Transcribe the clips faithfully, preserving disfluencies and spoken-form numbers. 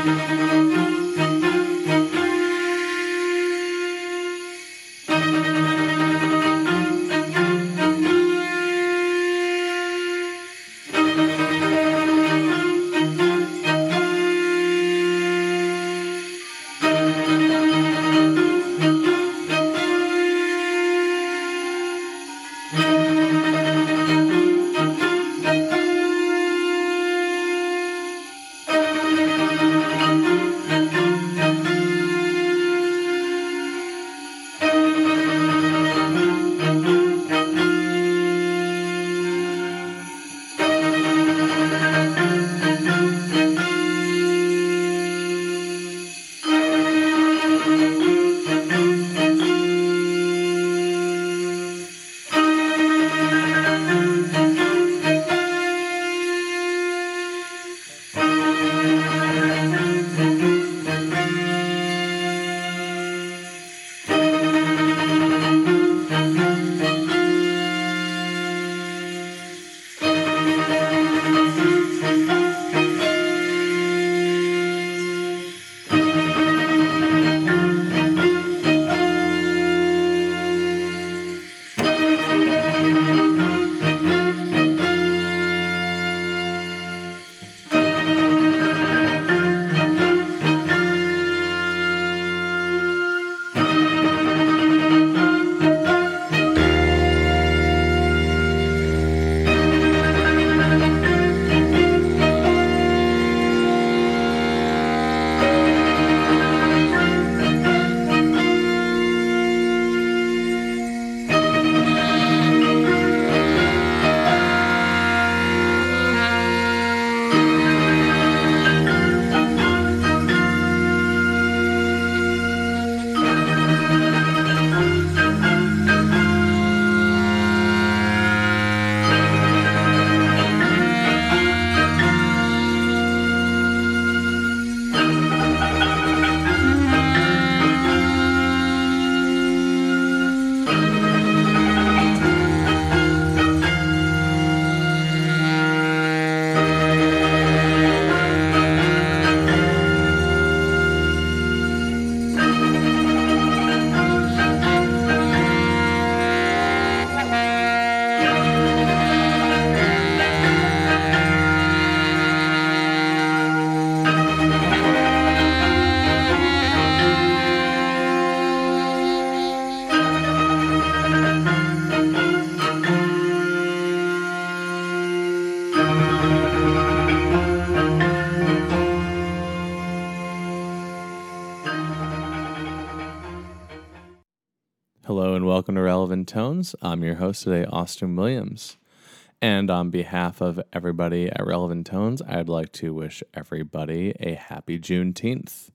Hello and welcome to Relevant Tones. I'm your host today, Austin Williams. And on behalf of everybody at Relevant Tones, I'd like to wish everybody a happy Juneteenth.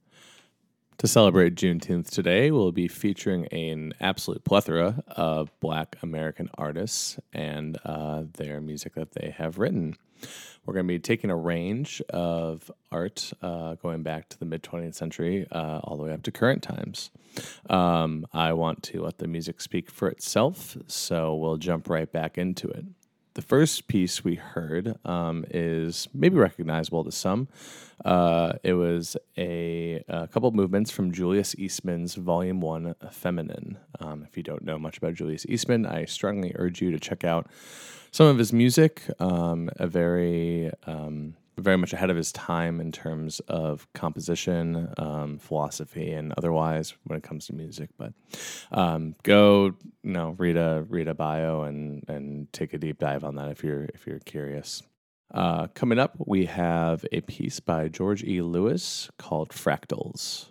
To celebrate Juneteenth today, we'll be featuring an absolute plethora of Black American artists and uh, their music that they have written. We're going to be taking a range of art uh, going back to the mid-twentieth century uh, all the way up to current times. Um, I want to let the music speak for itself, so we'll jump right back into it. The first piece we heard um, is maybe recognizable to some. Uh, it was a, a couple of movements from Julius Eastman's Volume one, Feminine. Um, if you don't know much about Julius Eastman, I strongly urge you to check out some of his music. Um, a very, um, very much ahead of his time in terms of composition, um, philosophy, and otherwise when it comes to music. But um, go, you know, read a read a bio and and take a deep dive on that if you're if you're curious. Uh, coming up, we have a piece by George E. Lewis called Fractals.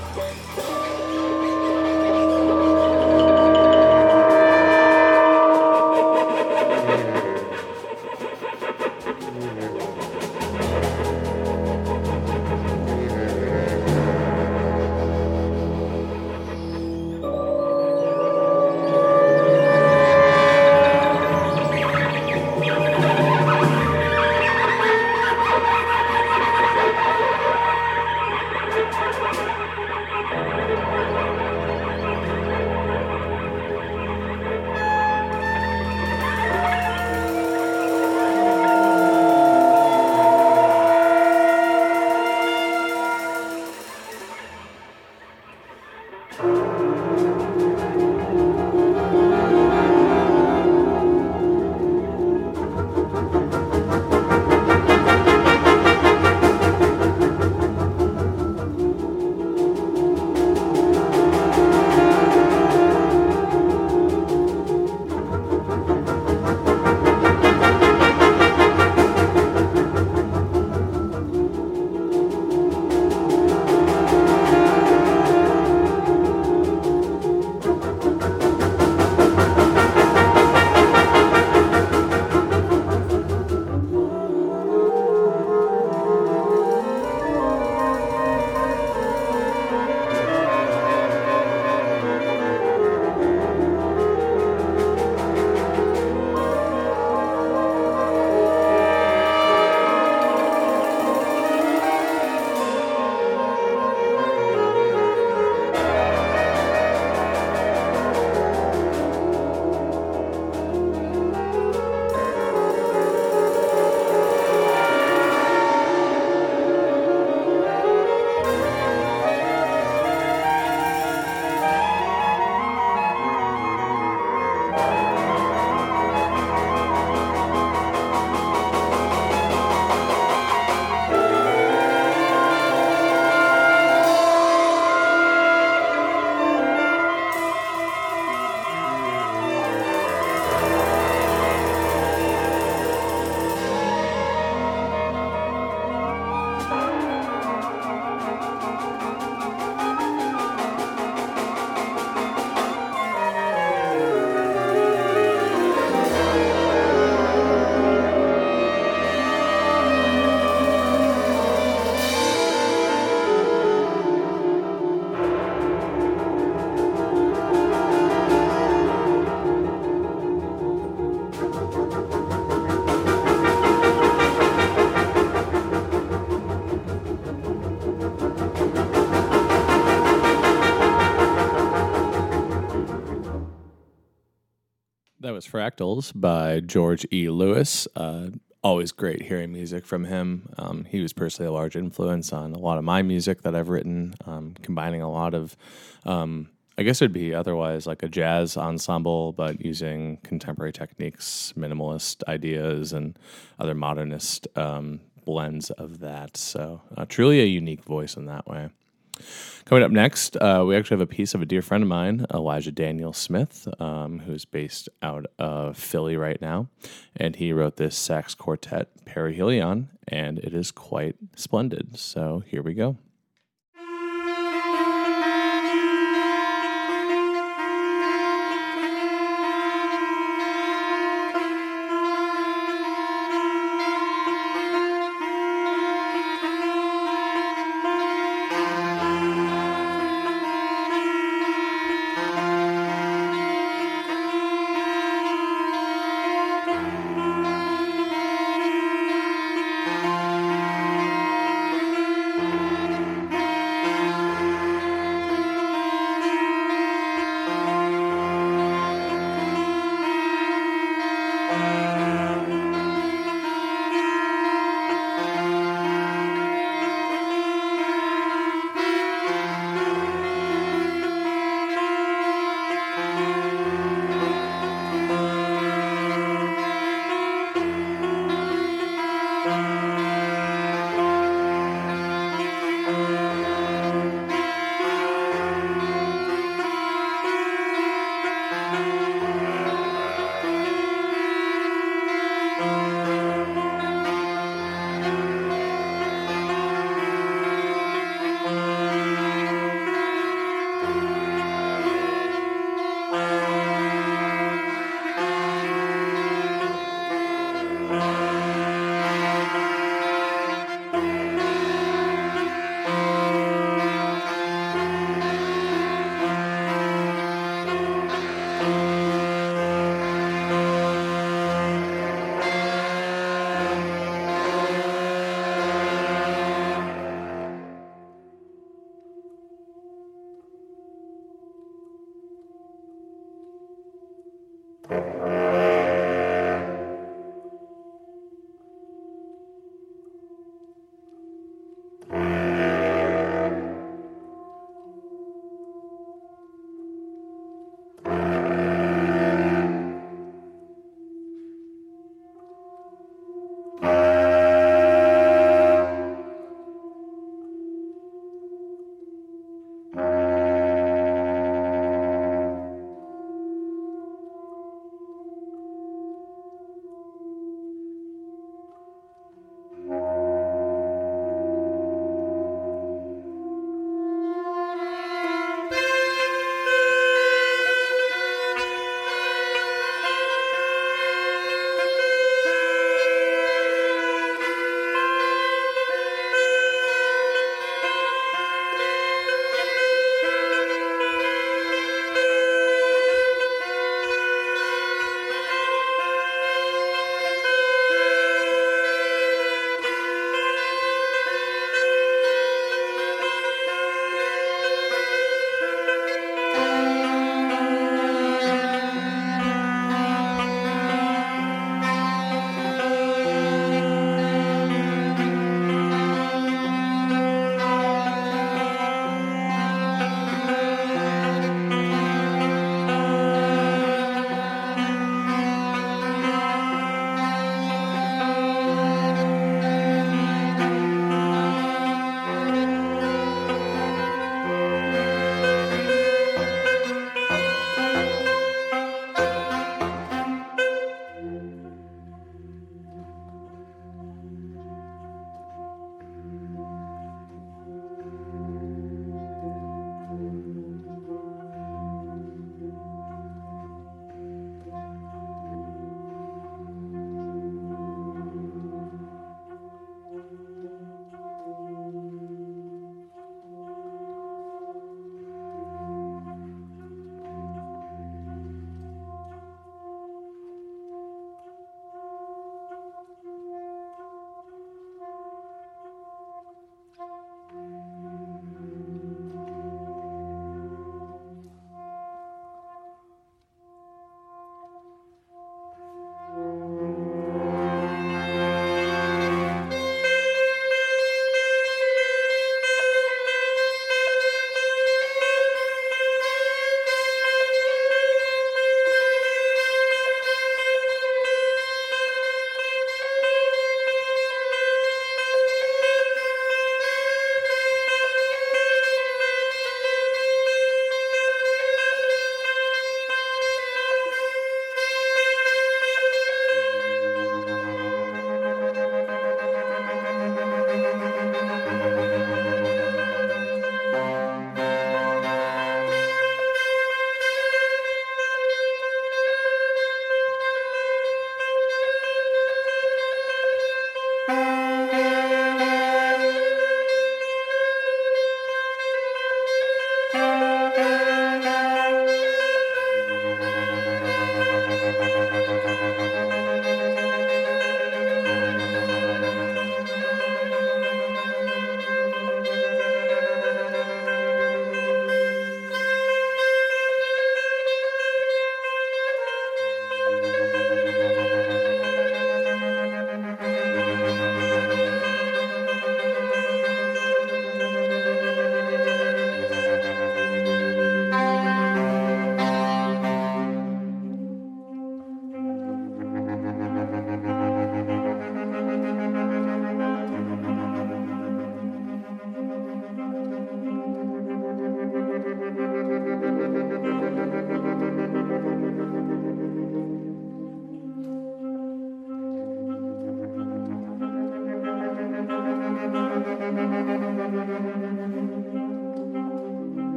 That was Fractals by George E. Lewis. Uh, always great hearing music from him. Um, he was personally a large influence on a lot of my music that I've written, um, combining a lot of, um, I guess it'd be otherwise like a jazz ensemble, but using contemporary techniques, minimalist ideas, and other modernist um, blends of that. So uh, truly a unique voice in that way. Coming up next, uh, we actually have a piece of a dear friend of mine, Elijah Daniel Smith, um, who's based out of Philly right now. And he wrote this sax quartet, Perihelion, and it is quite splendid. So here we go.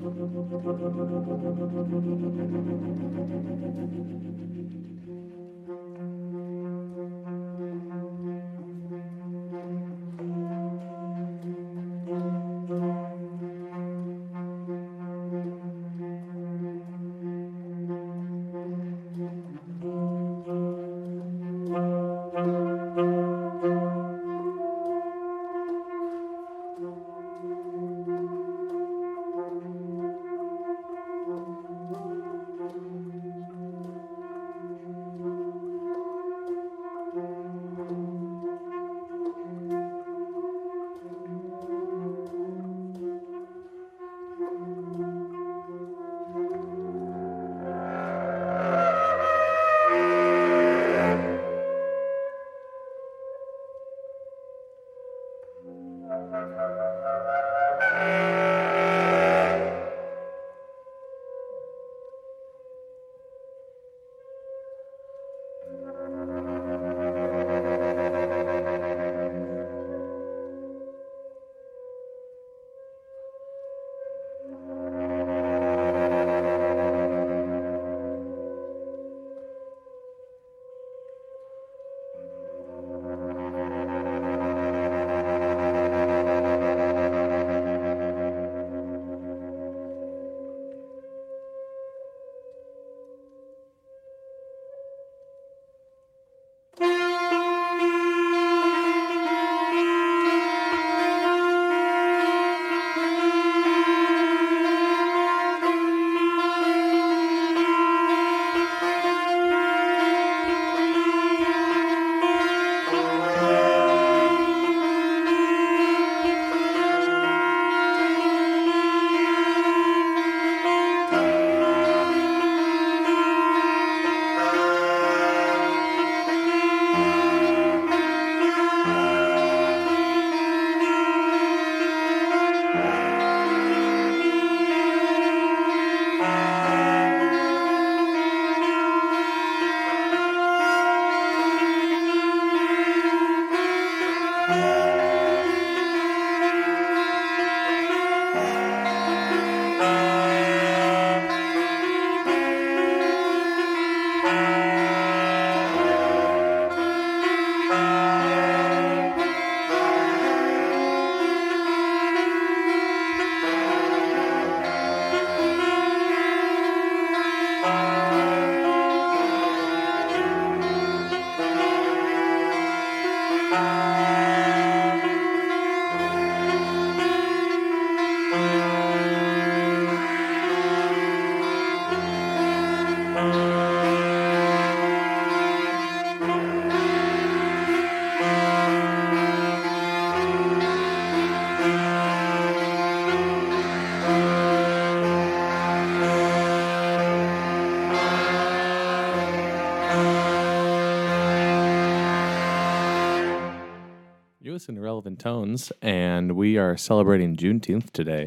Listen to Relevant Tones, and we are celebrating Juneteenth today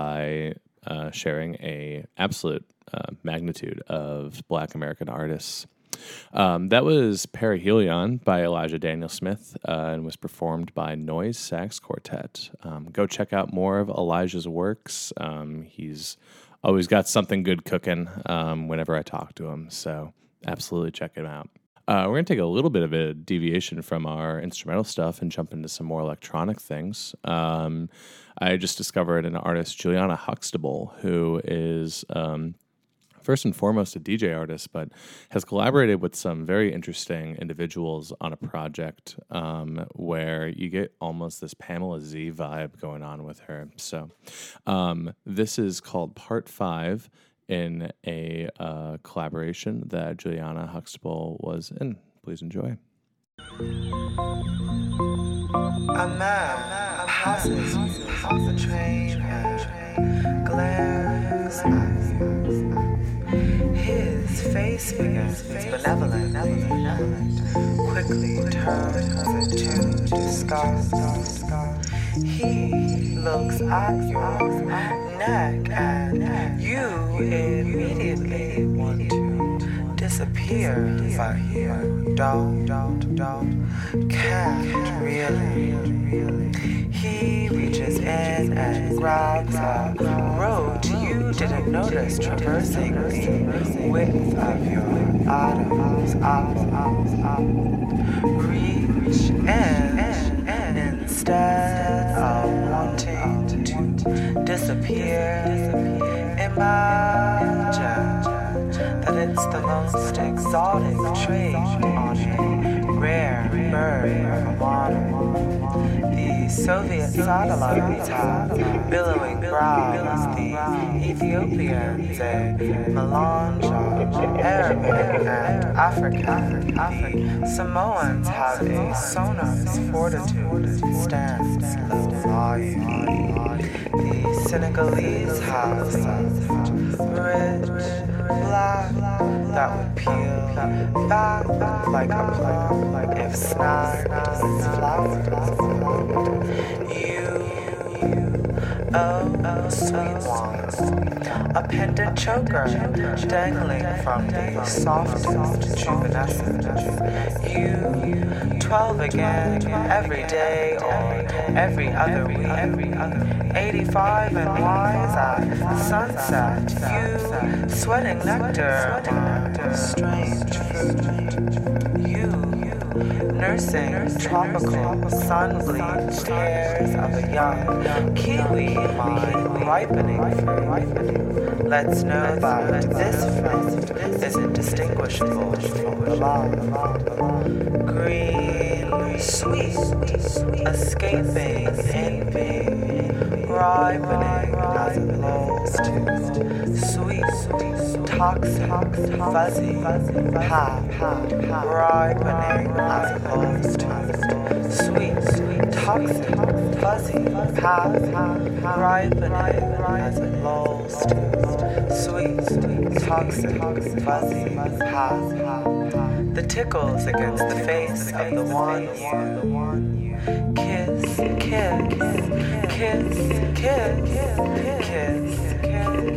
by uh, sharing a absolute uh, magnitude of Black American artists. Um, that was Perihelion by Elijah Daniel Smith uh, and was performed by Noise Sax Quartet. Um, go check out more of Elijah's works. Um, he's always got something good cooking um, whenever I talk to him, so absolutely check him out. Uh, we're going to take a little bit of a deviation from our instrumental stuff and jump into some more electronic things. Um, I just discovered an artist, Juliana Huxtable, who is um, first and foremost a D J artist, but has collaborated with some very interesting individuals on a project um, where you get almost this Pamela Z vibe going on with her. So um, this is called Part five, in a uh, collaboration that Juliana Huxtable was in. Please enjoy. A man passes you off the train and glares at you. His face begins benevolent, quickly turns into disgust. He looks at your neck and you immediately want to disappear, but you don't, don't, don't, can't really. He reaches in and grabs a rope you notice traversing the width of your atoms, atoms, atoms. Reach in, instead of wanting to disappear. Imagine that it's the most exotic trait on a rare bird of a modern. The Soviet satellites have billowing brows, the Ethiopians a melange of Arabic and African. The Samoans have a sonorous fortitude and stance low lying. The Senegalese have soft, rich, black that would peel back like a plum if snagged with flowers. You, oh, sweet one, a pendant choker dangling from the softest juvenescence. You, twelve again, every day or every other week, eighty-five and wise at sunset. You, sweating nectar on strange fruit. You, nursing tropical sun-bleached hairs of a young kiwi mind ripening fruit. Let's know that this fruit isn't distinguishable from the love. Green, sweet, escaping envy, ripening as it lulls to sweet, toxic, fuzzy, pap, ripening as it lulls to sweet, toxic, fuzzy, pap, ripening as it lulls to sweet, toxic, fuzzy, pap. The tickles against the face of the one you kiss, kiss, kiss, kiss, kiss, kiss.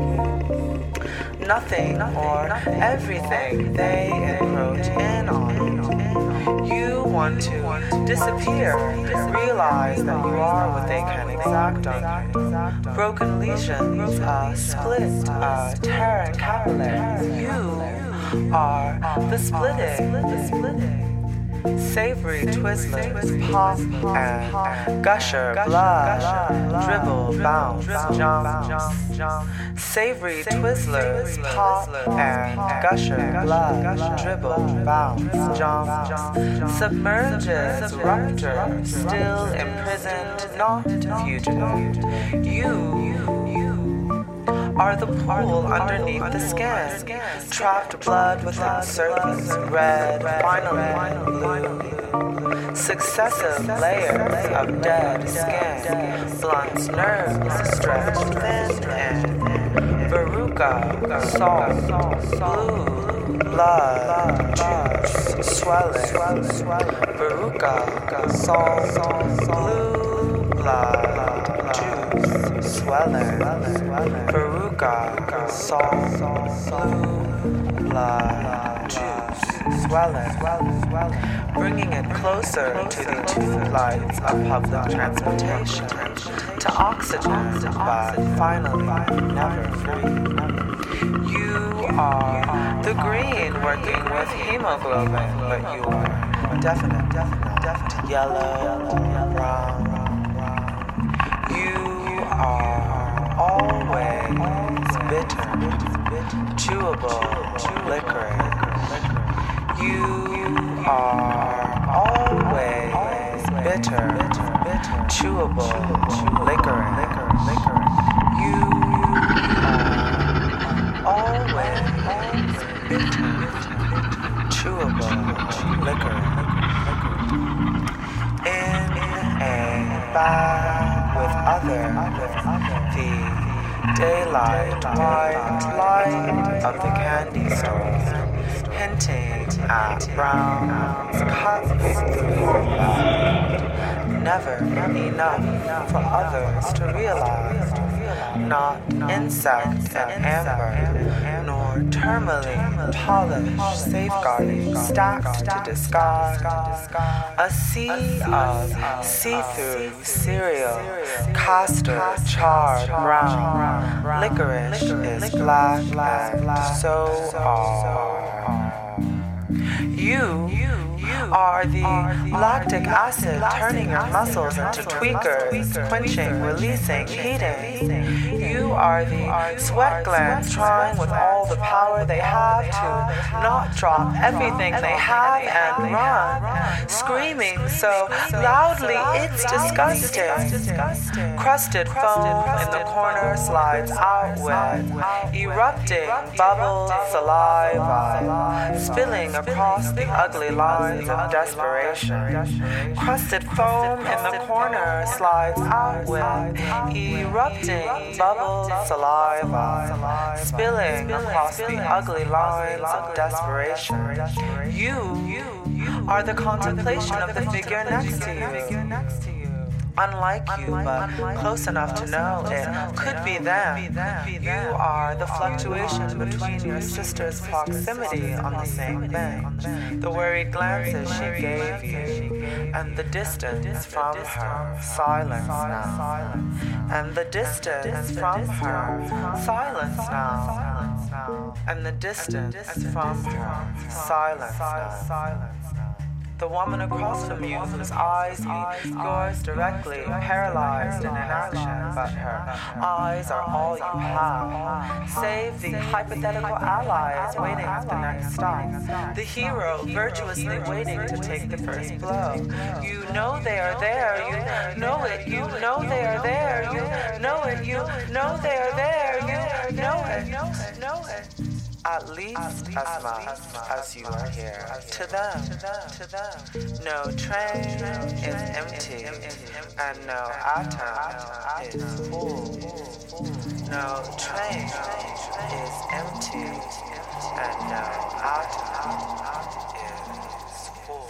Nothing or everything they encroach in on. You want to disappear, realize that you are what they can exact on you. Broken lesions, a split, a tear in capillaries. You are the splitting, the splitting. Savory Twizzlers pop and gusher blood, dribble, bounce, jump. Savory Twizzlers pop and gusher blood, dribble, bounce, jump. Submerges rupture, still imprisoned, not fugitive. You, are the pool underneath the skin, trapped blood within surface, red, finally blue. Successive layers of dead skin, blunt nerves stretched thin and veruca, salt, blue, blood, juice, swelling, veruca, salt, blue, blood, juice, swelling, veruca, salt, blue, blood, juice, swelling, bringing it closer to the tube lights of public transportation, to oxygen, but finally never free. You are the green working with hemoglobin, but you are definite, definite, definite yellow, brown. You are always bitter, chewable, licorice. You are always bitter, chewable, licorice. You are always bitter, chewable, licorice. In a bag with other, the daylight white light of the candy store, hinting at browns cut through your blood. Never enough for others to realize not insect and amber, nor tourmaline, polished, safeguarding, stacked to discard. A sea of see-through cereal, castor, charred, brown, licorice is black, and so are you. Are the lactic acid turning your muscles into tweakers, quenching, releasing, heating. You are the sweat glands trying with all the power they have to not drop everything they have and run, screaming so loudly it's disgusting. Crusted foam in the corner slides outward, erupting bubbles, saliva, spilling across the ugly lines of desperation. Crusted foam in the corner slides outward, erupting bubbles, saliva, spilling across the ugly lines of desperation. You are the contemplation of the figure next to you. Unlike you, but close enough to know it could be them. You are the fluctuation between your sister's proximity on the same bench, the worried glances she gave you, and the distance from her, silence now. And the distance from her, silence now. And the distance from her, silence now. The woman across from you whose eyes meet yours directly, paralyzed in inaction, but her eyes are all you have, save the hypothetical allies waiting at the next stop, the hero virtuously waiting to take the first blow. You know they are there, you know it, you know they are there, you know it, you know they are there, you know it, know it. At least as much as you are here. To them, no train is empty, and no atom is full. No train is empty, and no atom is full.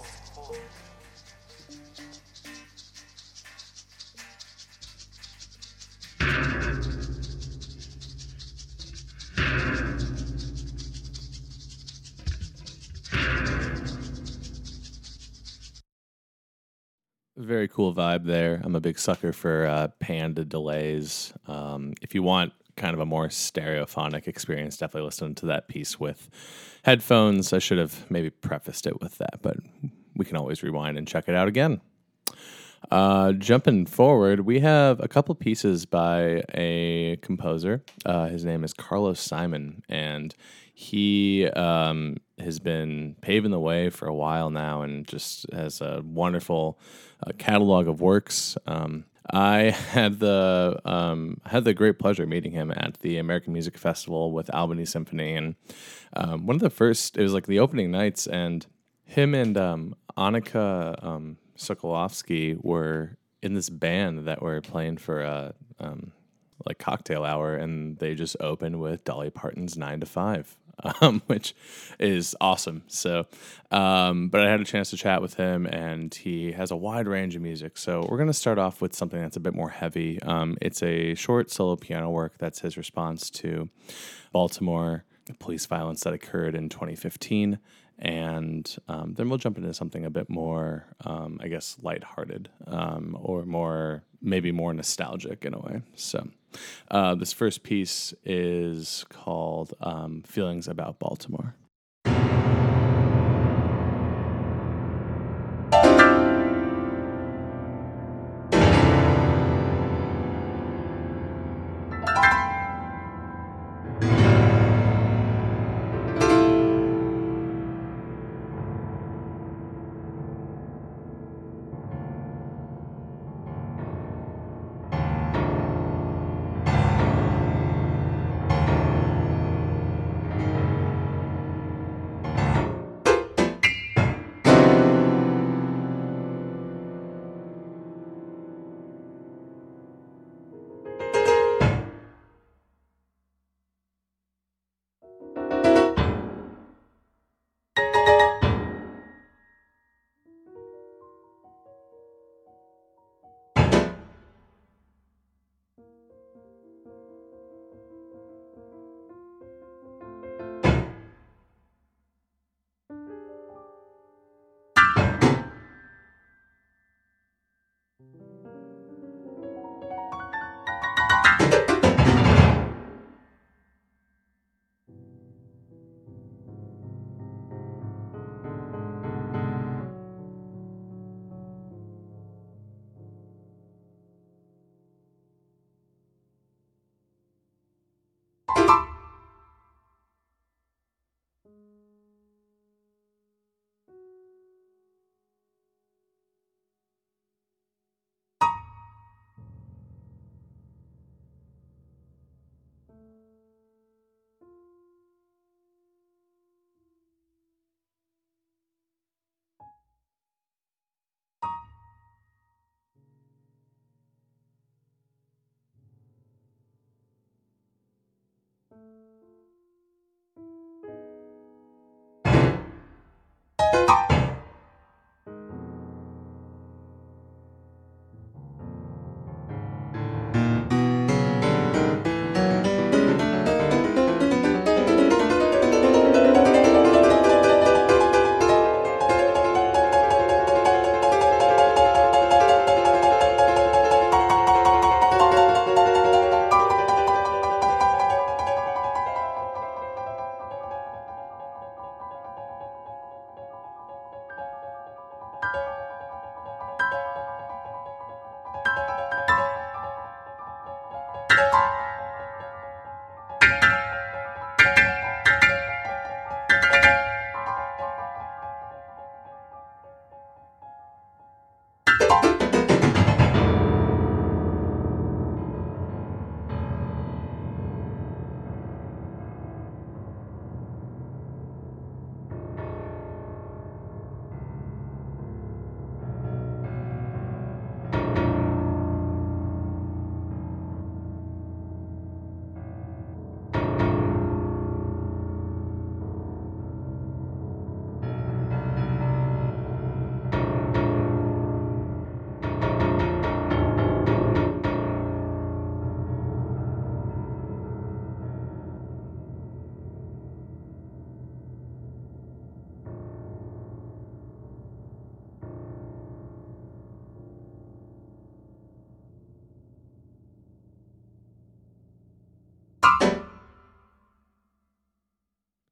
Very cool vibe there. I'm a big sucker for uh, panda delays. Um, if you want kind of a more stereophonic experience, definitely listen to that piece with headphones. I should have maybe prefaced it with that, but we can always rewind and check it out again. Uh, jumping forward, we have a couple pieces by a composer. Uh, his name is Carlos Simon, and he um, has been paving the way for a while now and just has a wonderful uh, catalog of works. Um, I had the um, had the great pleasure of meeting him at the American Music Festival with Albany Symphony, and um, one of the first, it was like the opening nights, and him and um, Annika um, Sokolovsky were in this band that were playing for a um, like cocktail hour, and they just opened with Dolly Parton's Nine to Five. Um, which is awesome. So, um, but I had a chance to chat with him, and he has a wide range of music. So we're going to start off with something that's a bit more heavy. Um, it's a short solo piano work that's his response to Baltimore police violence that occurred in twenty fifteen. And um, then we'll jump into something a bit more, um, I guess, lighthearted, um, or more, maybe more nostalgic in a way. So uh, this first piece is called um, Feelings About Baltimore.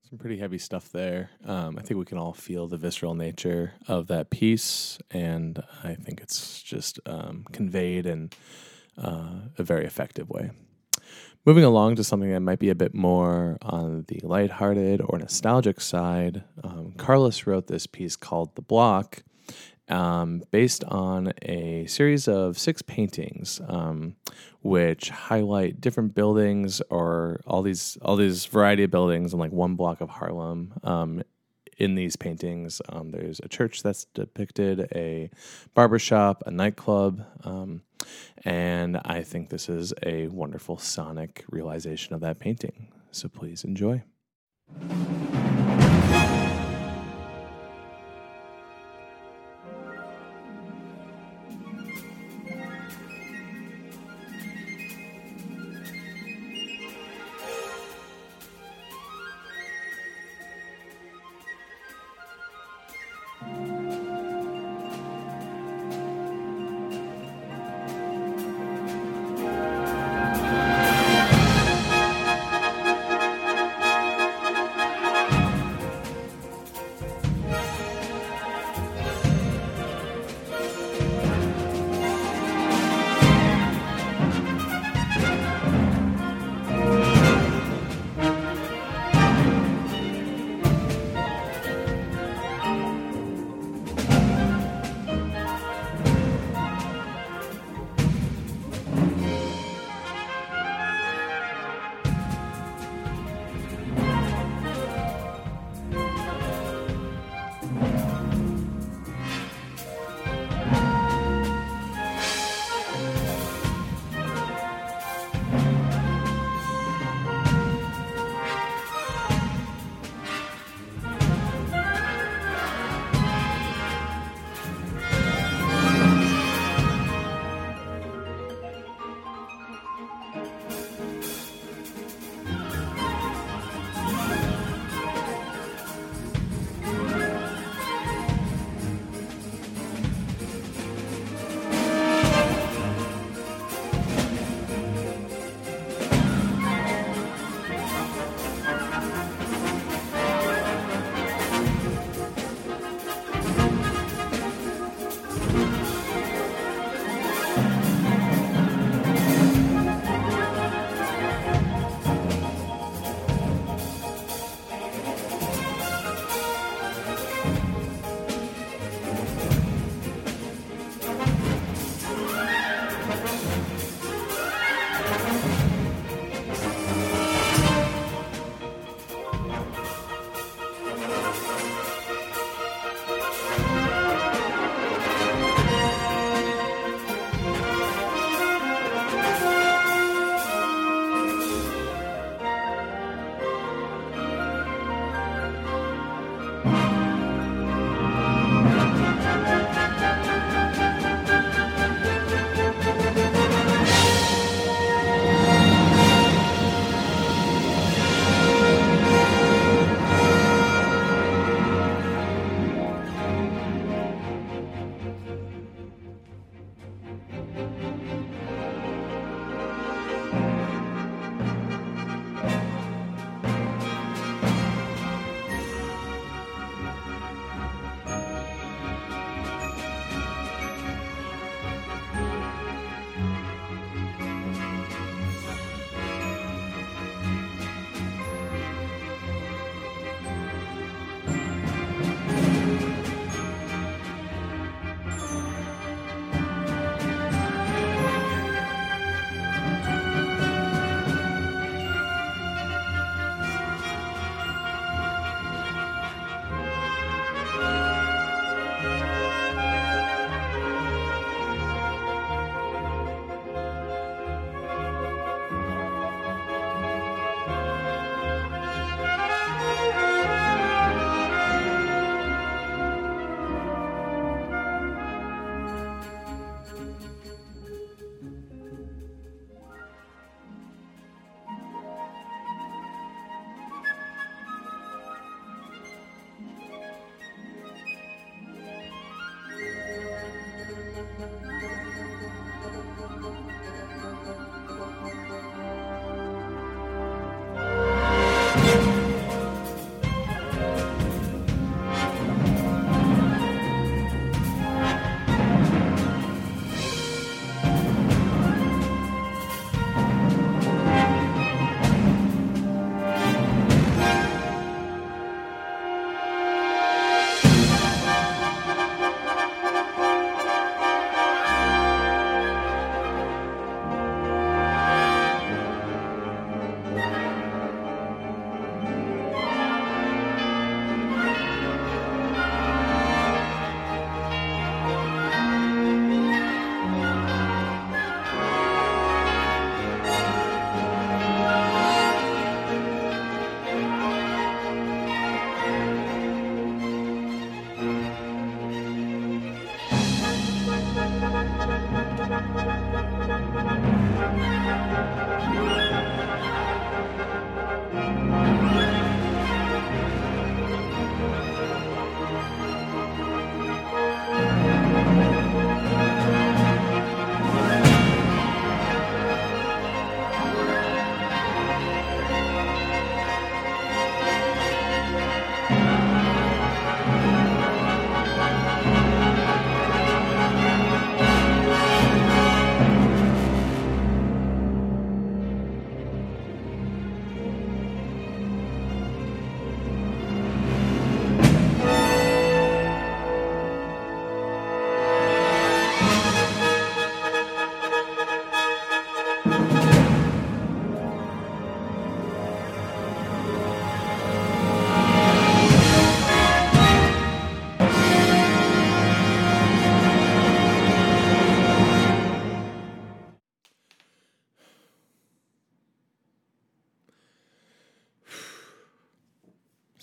Some pretty heavy stuff there. Um, I think we can all feel the visceral nature of that piece, and I think it's just um, conveyed in uh, a very effective way. Moving along to something that might be a bit more on the lighthearted or nostalgic side, um, Carlos wrote this piece called The Block, um, based on a series of six paintings, um, which highlight different buildings or all these all these variety of buildings in like one block of Harlem. Um, in these paintings, um, there's a church that's depicted, a barbershop, a nightclub, um, and I think this is a wonderful sonic realization of that painting. So please enjoy.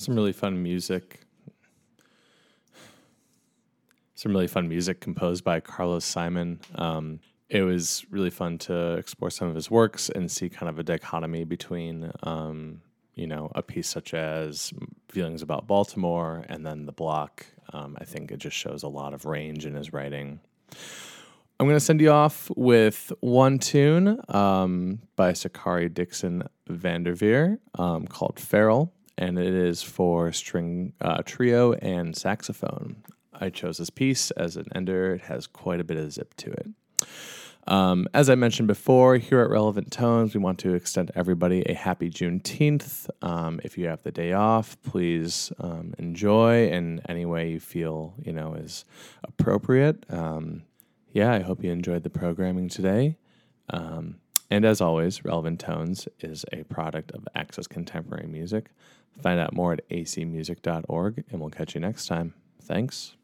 some really fun music. Some really fun music composed by Carlos Simon. Um, it was really fun to explore some of his works and see kind of a dichotomy between, um, you know, a piece such as Feelings About Baltimore and then The Block. Um, I think it just shows a lot of range in his writing. I'm going to send you off with one tune um, by Sakari Dixon Vanderveer um, called Feral, and it is for string uh, trio and saxophone. I chose this piece as an ender. It has quite a bit of zip to it. Um, as I mentioned before, here at Relevant Tones, we want to extend everybody a happy Juneteenth. Um, if you have the day off, please um, enjoy in any way you feel, you know, is appropriate. Um, yeah, I hope you enjoyed the programming today. Um, and as always, Relevant Tones is a product of Access Contemporary Music. Find out more at a c music dot org, and we'll catch you next time. Thanks.